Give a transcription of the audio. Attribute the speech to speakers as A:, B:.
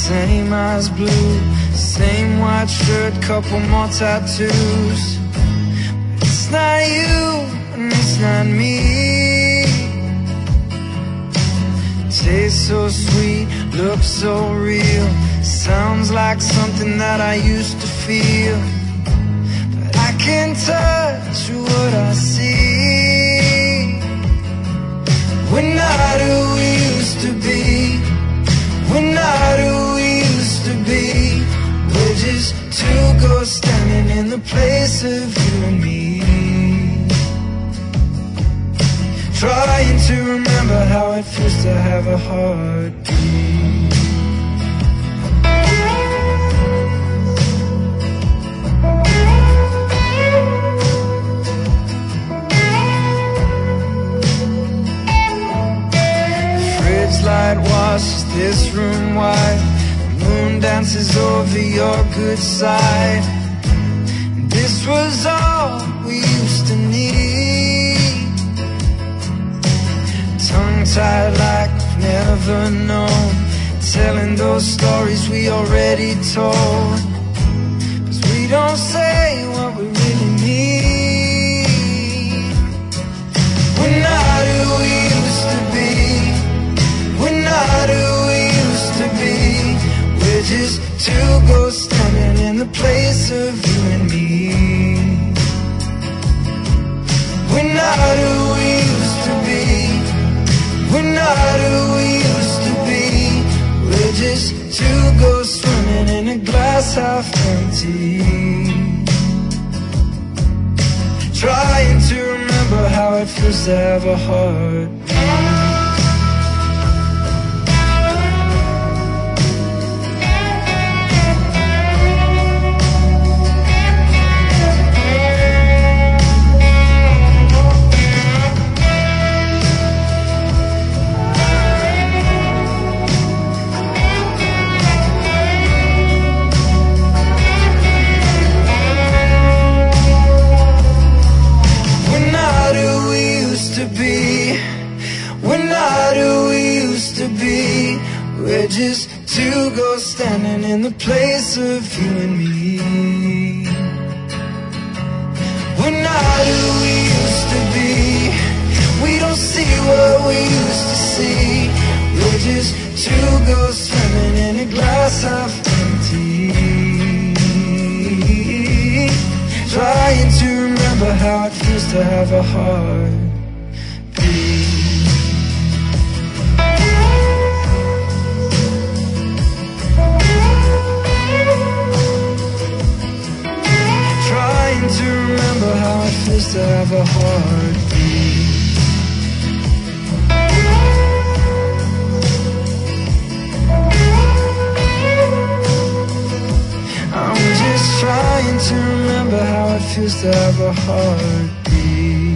A: same eyes blue, same white shirt, couple more tattoos. But it's not you and it's not me. Tastes so sweet, looks so real, sounds like something that I used to feel. But I can't touch what I see. We're not who we used to be. We're not who we used to be. We're just two ghosts standing in the place of you and me. Trying to remember how it feels to have a heartbeat. The fridge light washes this room white. The moon dances over your good side. And this was all we used to need. Tongue-tied like we've never known, telling those stories we already told. 'Cause we don't say what we really mean. We're not who we used to be. We're not who we used to be. We're just two ghosts standing in the place of you and me. We're not who we used to be. We're not who we used to be. We're just two ghosts swimming in a glass half empty. Trying to remember how it feels to have a heartbeat. We're just two ghosts standing in the place of you and me. We're not who we used to be. We don't see what we used to see. We're just two ghosts swimming in a glass half empty. Trying to remember how it feels to have a heartbeat. To remember how it feels to have a heartbeat. I'm just trying to remember how it feels to have a heartbeat.